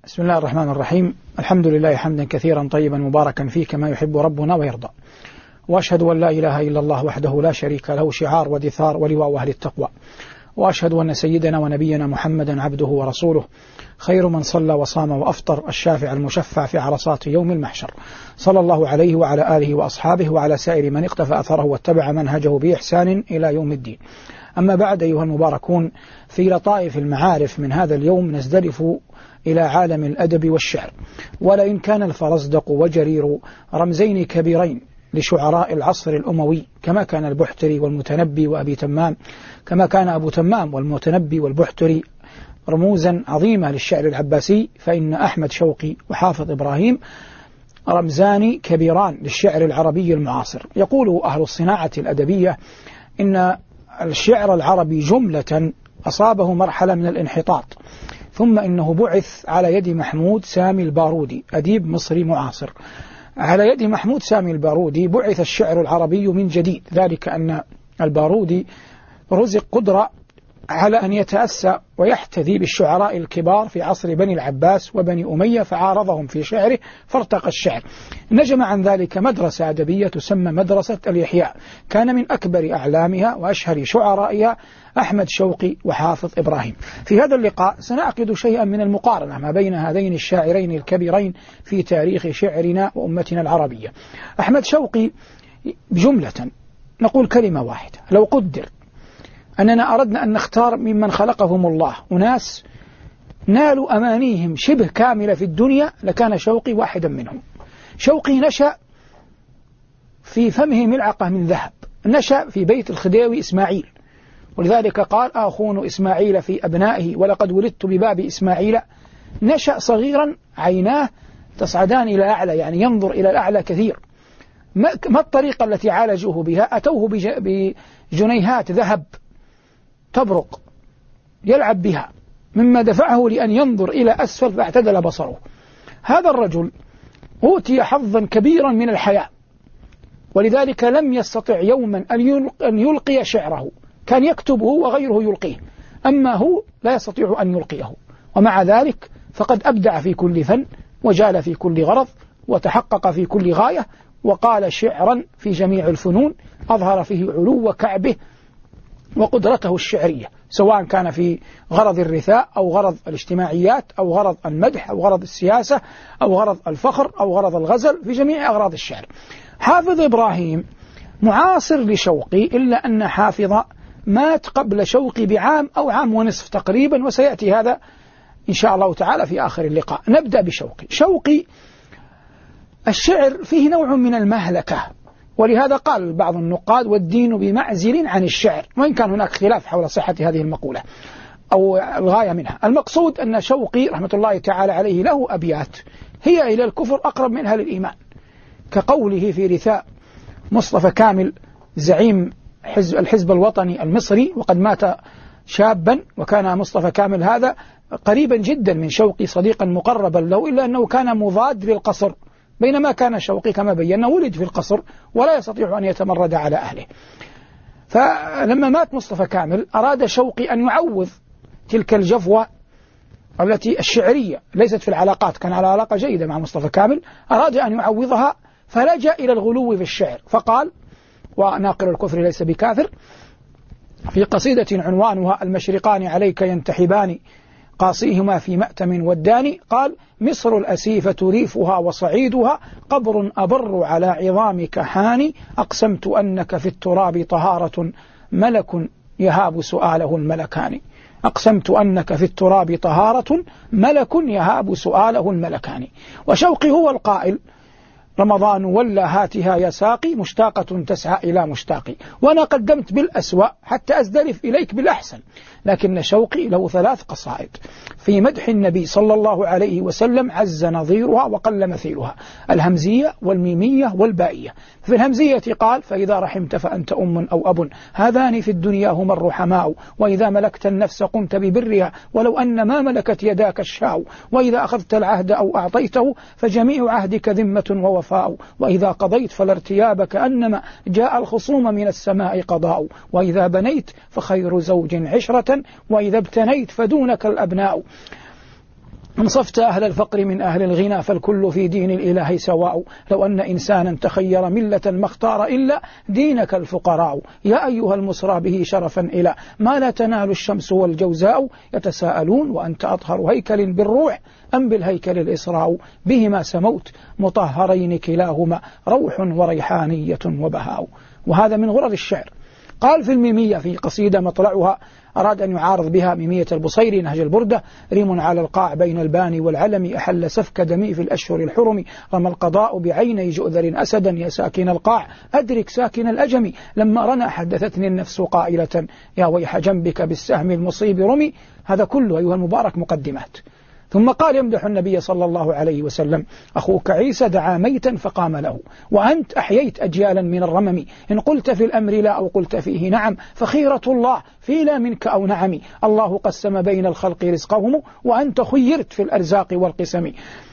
بسم الله الرحمن الرحيم. الحمد لله حمدا كثيرا طيبا مباركا فيه كما يحب ربنا ويرضى، وأشهد أن لا إله إلا الله وحده لا شريك له شعار ودثار ولواء أهل التقوى، وأشهد أن سيدنا ونبينا محمدا عبده ورسوله خير من صلى وصام وأفطر، الشافع المشفع في عرصات يوم المحشر، صلى الله عليه وعلى آله وأصحابه وعلى سائر من اقتفى أثره واتبع منهجه بإحسان إلى يوم الدين. أما بعد، أيها المباركون، في لطائف المعارف من هذا اليوم نزدلف إلى عالم الأدب والشعر. ولئن كان الفرزدق وجرير رمزين كبيرين لشعراء العصر الأموي، كما كان البحتري والمتنبي وأبي تمام، كما كان أبو تمام والمتنبي والبحتري رموزا عظيمة للشعر العباسي، فإن أحمد شوقي وحافظ إبراهيم رمزان كبيران للشعر العربي المعاصر. يقول أهل الصناعة الأدبية إن الشعر العربي جملة أصابه مرحلة من الانحطاط، ثم إنه بعث على يد محمود سامي البارودي، أديب مصري معاصر. على يد محمود سامي البارودي بعث الشعر العربي من جديد، ذلك أن البارودي رزق قدرة على أن يتأسى ويحتذي بالشعراء الكبار في عصر بني العباس وبني أمية، فعارضهم في شعره فارتقى الشعر. نجم عن ذلك مدرسة أدبية تسمى مدرسة الإحياء، كان من أكبر أعلامها وأشهر شعرائها أحمد شوقي وحافظ إبراهيم. في هذا اللقاء سنعقد شيئا من المقارنة ما بين هذين الشاعرين الكبيرين في تاريخ شعرنا وأمتنا العربية. أحمد شوقي بجملة نقول كلمة واحدة: لو قدر أننا أردنا أن نختار ممن خلقهم الله أناس نالوا أمانيهم شبه كاملة في الدنيا لكان شوقي واحدا منهم. شوقي نشأ في فمه ملعقة من ذهب، نشأ في بيت الخديوي إسماعيل، ولذلك قال: آخون إسماعيل في أبنائه ولقد ولدت بباب إسماعيل. نشأ صغيرا عيناه تصعدان إلى أعلى، يعني ينظر إلى الأعلى كثير. ما الطريقة التي عالجوه بها؟ أتوه بجنيهات ذهب تبرق يلعب بها، مما دفعه لأن ينظر إلى أسفل فاعتدل بصره. هذا الرجل أوتي حظا كبيرا من الحياء، ولذلك لم يستطع يوما أن يلقي شعره، كان يكتبه وغيره يلقيه، أما هو لا يستطيع أن يلقيه. ومع ذلك فقد أبدع في كل فن وجال في كل غرض وتحقق في كل غاية، وقال شعرا في جميع الفنون أظهر فيه علو كعبه وقدرته الشعرية، سواء كان في غرض الرثاء أو غرض الاجتماعيات أو غرض المدح أو غرض السياسة أو غرض الفخر أو غرض الغزل، في جميع أغراض الشعر. حافظ إبراهيم معاصر لشوقي، إلا أن حافظ مات قبل شوقي بعام أو عام ونصف تقريبا، وسيأتي هذا إن شاء الله تعالى في آخر اللقاء. نبدأ بشوقي. شوقي الشعر فيه نوع من المهلكة، ولهذا قال بعض النقاد: والدين بمعزل عن الشعر، وإن كان هناك خلاف حول صحة هذه المقولة أو الغاية منها. المقصود أن شوقي رحمة الله تعالى عليه له أبيات هي إلى الكفر أقرب منها للإيمان، كقوله في رثاء مصطفى كامل زعيم الحزب الوطني المصري، وقد مات شابا، وكان مصطفى كامل هذا قريبا جدا من شوقي، صديقا مقربا له، إلا أنه كان مضاد للقصر، بينما كان شوقي كما بينا ولد في القصر ولا يستطيع أن يتمرد على أهله. فلما مات مصطفى كامل أراد شوقي أن يعوض تلك الجفوة التي الشعرية ليست في العلاقات، كان على علاقة جيدة مع مصطفى كامل، أراد أن يعوضها فلجأ إلى الغلو في الشعر، فقال: وناقل الكفر ليس بكافر، في قصيدة عنوانها المشرقان عليك ينتحبان قاصيهما في مأتم والداني، قال: مصر الأسيفة ريفها وصعيدها قبر أبر على عظامك حاني، أقسمت أنك في التراب طهارة ملك يهاب سؤاله الملكان. أقسمت أنك في التراب طهارة ملك يهاب سؤاله الملكان. وشوقي هو القائل: رمضان ولا هاتها يا ساقي مشتاقة تسعى إلى مشتاقي. وأنا قدمت بالأسوأ حتى أزدلف إليك بالأحسن. لكن شوقي له 3 قصائد في مدح النبي صلى الله عليه وسلم عز نظيرها وقل مثيلها: الهمزية والميمية والبائية. في الهمزية قال: فإذا رحمت فأنت أم أو أب، هذان في الدنيا هما الرحماء، وإذا ملكت النفس قمت ببرها، ولو أن ما ملكت يداك الشاء، وإذا أخذت العهد أو أعطيته فجميع عهدك ذمة ووفاء، وإذا قضيت فلا ارتياب كأنما جاء الخصوم من السماء قضاء، وإذا بنيت فخير زوج عشرة، وإذا ابتنيت فدونك الأبناء. انصفت أهل الفقر من أهل الغنى فالكل في دين الإله سواء لو أن إنسانا تخير ملة ما اختار إلا دينك الفقراء يا أيها المسرى به شرفا إلى ما لا تنال الشمس والجوزاء يتساءلون وأنت أطهر هيكل بالروح أم بالهيكل الإسراء بهما سموت مطهرين كلاهما روح وريحانية وبهاء. وهذا من غرر الشعر. قال في الميمية في قصيدة مطلعها أراد أن يعارض بها ميمية البصيري نهج البردة ريم على القاع بين الباني والعلم أحل سفك دمي في الأشهر الحرم رمى القضاء بعيني جؤذر أسدا يا ساكن القاع أدرك ساكن الأجم لما رنى حدثتني النفس قائلة يا ويح جنبك بالسهم المصيب رمي. هذا كله أيها المبارك مقدمات. ثم قال يمدح النبي صلى الله عليه وسلم أخوك عيسى دعا ميتا فقام له وأنت أحييت أجيالا من الرمم إن قلت في الأمر لا أو قلت فيه نعم فخيرة الله في لا منك أو نعم الله قسم بين الخلق رزقهم وأنت خيرت في الأرزاق والقسم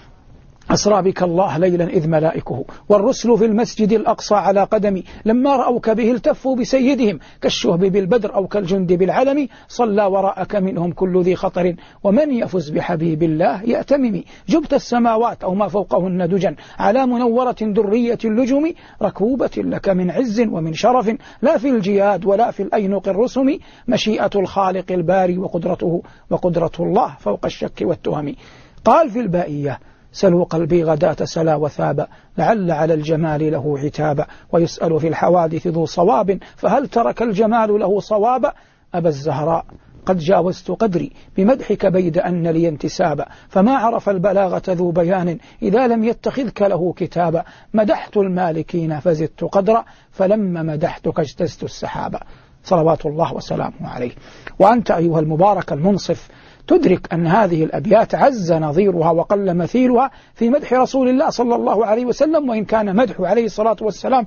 أسرى بك الله ليلا إذ ملائكه والرسل في المسجد الأقصى على قدمي لما رأوك به التفوا بسيدهم كالشهب بالبدر أو كالجند بالعلم صلى وراءك منهم كل ذي خطر ومن يفز بحبيب الله يأتمم جبت السماوات أو ما فوقهن دجا على منورة درية اللجم ركوبة لك من عز ومن شرف لا في الجياد ولا في الأينق الرسم مشيئة الخالق الباري وقدرة الله فوق الشك والتهم. قال في البائية سلوا قلبي غداة سلا وثابا لعل على الجمال له عتابا ويسأل في الحوادث ذو صواب فهل ترك الجمال له صوابا أبا الزهراء قد جاوزت قدري بمدحك بيد أن لي انتسابا فما عرف البلاغة ذو بيان إذا لم يتخذك له كتابا مدحت المالكين فزدت قدرا فلما مدحتك اجتزت السحابا صلوات الله وسلامه عليه. وأنت أيها المبارك المنصف تدرك أن هذه الأبيات عز نظيرها وقل مثيلها في مدح رسول الله صلى الله عليه وسلم وإن كان مدحه عليه الصلاة والسلام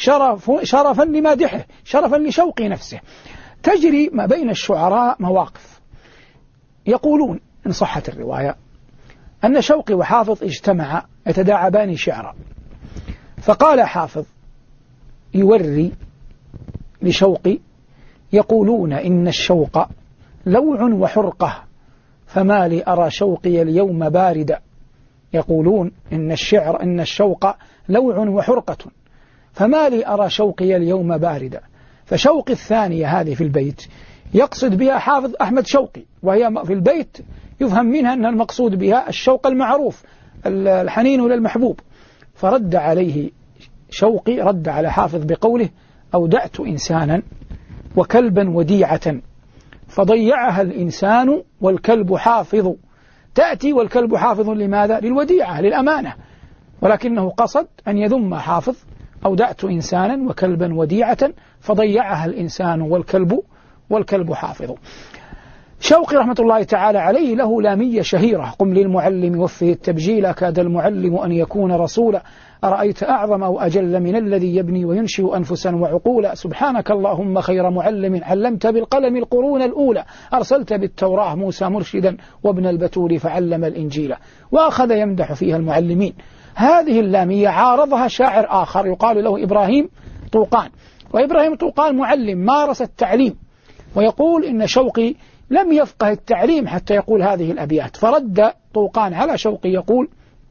شرفا لمادحه شرفا لشوق نفسه. تجري ما بين الشعراء مواقف يقولون إن صحت الرواية أن شوقي وحافظ اجتمعا يتداعبان شعرا فقال حافظ يوري لشوقي يقولون إن الشوق لوع وحرقة فما لي أرى شوقي اليوم باردا يقولون إن الشوق لوع وحرقة فما لي أرى شوقي اليوم باردا. فشوقي الثانية هذه في البيت يقصد بها حافظ أحمد شوقي وهي في البيت يفهم منها أن المقصود بها الشوق المعروف الحنين للمحبوب. فرد عليه شوقي رد على حافظ بقوله أودعت إنسانا وكلبا وديعة فضيعها الإنسان والكلب حافظ. تأتي والكلب حافظ لماذا؟ للوديعة للأمانة ولكنه قصد أن يذم حافظ أودعت إنسانا وكلبا وديعة فضيعها الإنسان والكلب حافظ. شوقي رحمة الله تعالى عليه له لامية شهيرة قم للمعلم وفه التبجيل كاد المعلم أن يكون رسولا أرأيت أعظم أو أجل من الذي يبني وينشئ أنفسا وعقولا سبحانك اللهم خير معلم علمت بالقلم القرون الأولى أرسلت بالتوراة موسى مرشدا وابن البتول فعلم الإنجيل. وأخذ يمدح فيها المعلمين. هذه اللامية عارضها شاعر آخر يقال له إبراهيم طوقان وإبراهيم طوقان معلم مارس التعليم ويقول إن شوقي لم يفقه التعليم حتى يقول هذه الأبيات. فرد طوقان على شوقي يقول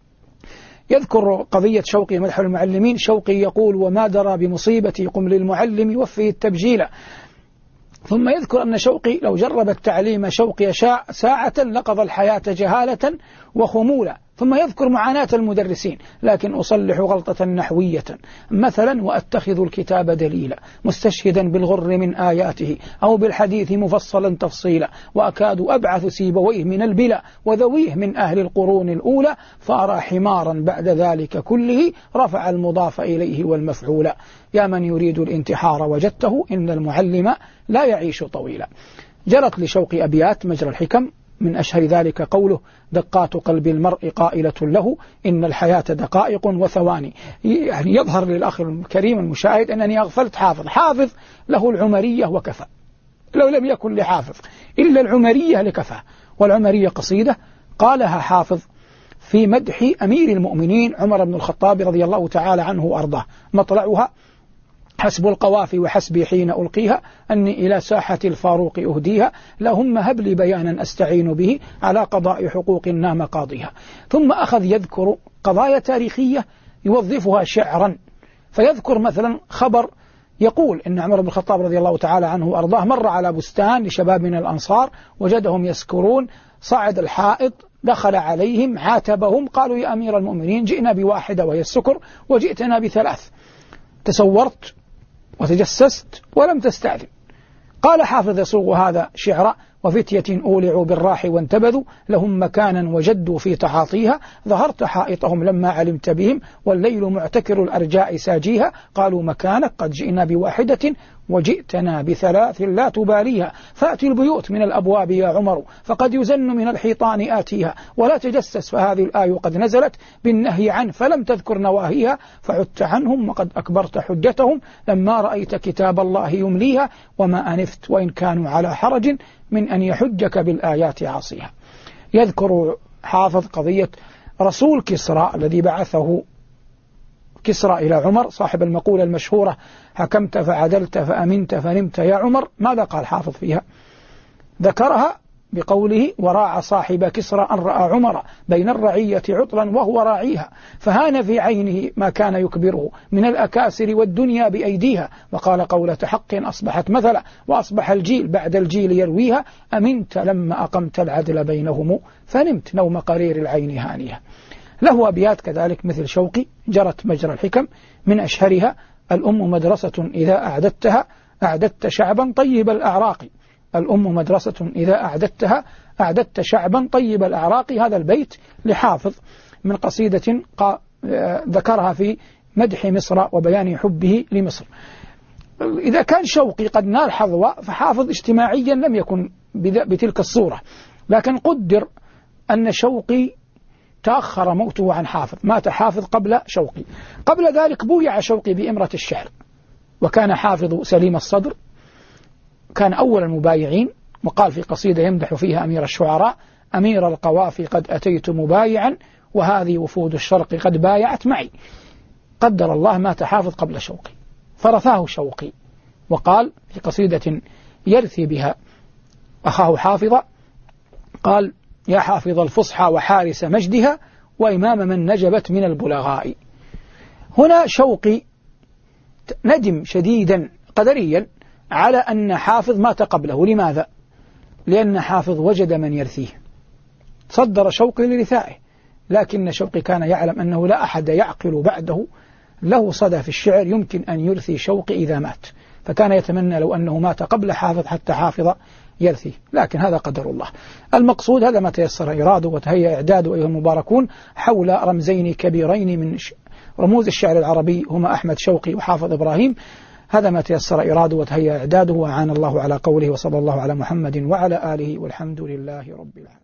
يذكر قضية شوقي مدح المعلمين شوقي يقول وما درى بمصيبتي قم للمعلم وفه التبجيل ثم يذكر أن شوقي لو جرب التعليم شوقي ساعة لقضى الحياة جهالة وخمولة. ثم يذكر معاناة المدرسين لكن أصلح غلطة نحوية مثلا وأتخذ الكتاب دليلا مستشهدا بالغر من آياته أو بالحديث مفصلا تفصيلا وأكاد أبعث سيبويه من البلا وذويه من أهل القرون الأولى فأرى حمارا بعد ذلك كله رفع المضاف إليه والمفعول يا من يريد الانتحار وجدته إن المعلم لا يعيش طويلا. جرت لشوق أبيات مجرى الحكم من أشهر ذلك قوله دقات قلب المرء قائلة له إن الحياة دقائق وثواني. يعني يظهر للأخ الكريم المشاهد أنني أغفلت حافظ له العمرية وكفى لو لم يكن لحافظ إلا العمرية لكفى. والعمرية قصيدة قالها حافظ في مدح أمير المؤمنين عمر بن الخطاب رضي الله تعالى عنه وأرضاه مطلعها حسب القوافي وحسبي حين ألقيها أني إلى ساحة الفاروق أهديها لهم هب لي بيانا أستعين به على قضاء حقوق نام قاضيها. ثم أخذ يذكر قضايا تاريخية يوظفها شعرا، فيذكر مثلا خبر يقول إن عمر بن الخطاب رضي الله تعالى عنه وأرضاه مر على بستان لشباب من الأنصار وجدهم يسكرون، صعد الحائط دخل عليهم عاتبهم، قالوا يا أمير المؤمنين جئنا بواحدة وهي السكر وجئتنا بثلاث، تصورت وتجسست ولم تستأذن. قال حافظ يصوغ هذا شعرا: وفتية أولعوا بالراح وانتبذوا لهم مكانا وجدوا في تعاطيها، ظهرت حائطهم لما علمت بهم والليل معتكر الأرجاء ساجيها، قالوا مكانك قد جئنا بواحدة وجئتنا بثلاث لا تباليها، فأتي البيوت من الأبواب يا عمر فقد يزن من الحيطان آتيها، ولا تجسس فهذه الآية قد نزلت بالنهي عنه فلم تذكر نواهيها، فعدت عنهم وقد أكبرت حجتهم لما رأيت كتاب الله يمليها، وما أنفت وإن كانوا على حرج من أن يحجك بالآيات عاصيها. يذكر حافظ قضية رسول كسرى الذي بعثه كسرى إلى عمر صاحب المقولة المشهورة: حكمت فعدلت فأمنت فنمت يا عمر. ماذا قال حافظ فيها؟ ذكرها بقوله: وراع صاحب كسرى أن رأى عمر بين الرعية عطلا وهو راعيها، فهان في عينه ما كان يكبره من الأكاسر والدنيا بأيديها، وقال قولة حق أصبحت مثلا وأصبح الجيل بعد الجيل يرويها، أمنت لما أقمت العدل بينهم فنمت نوم قرير العين هانيها. له أبيات كذلك مثل شوقي جرت مجرى الحكم، من أشهرها: الأم مدرسة إذا أعددتها أعددت شعبا طيب الأعراق، الأم مدرسة إذا أعددتها أعددت شعبا طيب الأعراق. هذا البيت لحافظ من قصيدة ذكرها في مدح مصر وبيان حبه لمصر. إذا كان شوقي قد نال حظوة فحافظ اجتماعيا لم يكن بتلك الصورة، لكن قدر أن شوقي تأخر موته عن حافظ، مات حافظ قبل شوقي. قبل ذلك بويع شوقي بإمرة الشعر، وكان حافظ سليم الصدر، كان أول المبايعين، وقال في قصيدة يمدح فيها أمير الشعراء: أمير القوافي قد أتيت مبايعا وهذه وفود الشرق قد بايعت معي. قدر الله مات حافظ قبل شوقي فرثاه شوقي، وقال في قصيدة يرثي بها أخاه حافظ، قال: يا حافظ الفصحى وحارس مجدها وإمام من نجبت من البلغاء. هنا شوقي ندم شديدا قدريا على أن حافظ مات قبله. لماذا؟ لأن حافظ وجد من يرثيه، صدر شوقي لرثائه، لكن شوقي كان يعلم أنه لا أحد يعقل بعده له صدى في الشعر يمكن أن يرثي شوقي إذا مات، فكان يتمنى لو أنه مات قبل حافظ حتى حافظ يرثي، لكن هذا قدر الله. المقصود هذا ما تيسر إراده وتهيأ إعداده أيها المباركون حول رمزين كبيرين من رموز الشعر العربي هما أحمد شوقي وحافظ إبراهيم. هذا ما تيسر إراده وتهيأ إعداده، وأعان الله على قوله، وصلى الله على محمد وعلى آله والحمد لله رب العالمين.